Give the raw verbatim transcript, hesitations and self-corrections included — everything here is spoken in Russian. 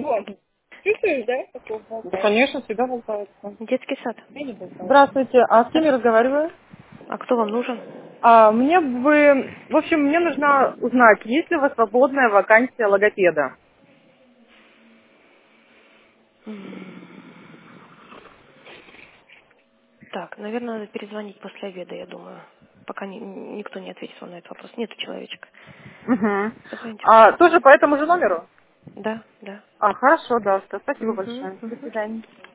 Чувствуешь, да? Да, конечно, всегда болтается. Детский сад. Здравствуйте, а с кем я разговариваю? А кто вам нужен? А, мне бы, в общем, мне нужно узнать, есть ли у вас свободная вакансия логопеда? Так, наверное, надо перезвонить после обеда, я думаю. Пока ни- никто не ответит вам на этот вопрос. Нету человечка. Угу. Позвоните А, после тоже обеда. по этому же номеру? Да, да. А, хорошо, да, спасибо Угу, большое. До угу. свидания.